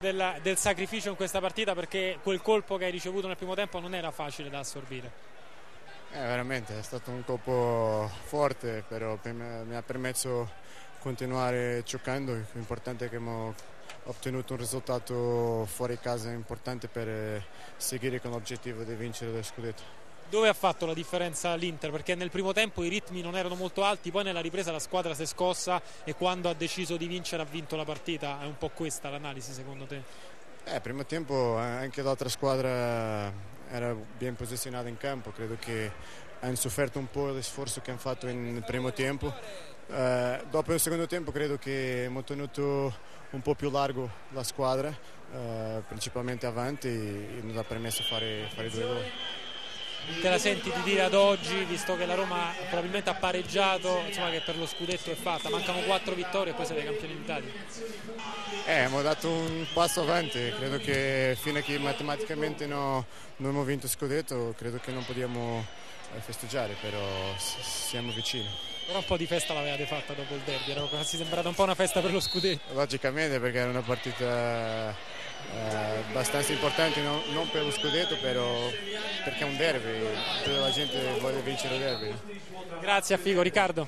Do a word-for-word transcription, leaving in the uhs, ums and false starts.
Del, del sacrificio in questa partita, perché quel colpo che hai ricevuto nel primo tempo non era facile da assorbire. Eh, veramente è stato un colpo forte, però mi ha permesso di continuare giocando. L'importante è che abbiamo ottenuto un risultato fuori casa importante per seguire con l'obiettivo di vincere lo scudetto. Dove ha fatto la differenza l'Inter? Perché nel primo tempo i ritmi non erano molto alti, poi nella ripresa la squadra si è scossa e quando ha deciso di vincere ha vinto la partita. È un po' questa l'analisi secondo te? Eh, primo tempo anche l'altra squadra era ben posizionata in campo, credo che hanno sofferto un po' lo sforzo che hanno fatto nel primo tempo. Eh, dopo il secondo tempo credo che abbiamo tenuto un po' più largo la squadra, eh, principalmente avanti, e non ha permesso di fare, fare due gol. Te la senti di dire ad oggi, visto che la Roma probabilmente ha pareggiato, insomma, che per lo scudetto è fatta, mancano quattro vittorie e poi siete campioni d'Italia? Eh, abbiamo dato un passo avanti, credo che fino a che matematicamente no, non abbiamo vinto il scudetto, credo che non possiamo festeggiare, però siamo vicini. Però un po' di festa l'avevate fatta dopo il derby, era quasi sembrata un po' una festa per lo scudetto. Logicamente, perché era una partita eh, abbastanza importante, non, non per lo scudetto, però perché è un derby, tutta la gente vuole vincere il derby. Grazie a Figo. Riccardo.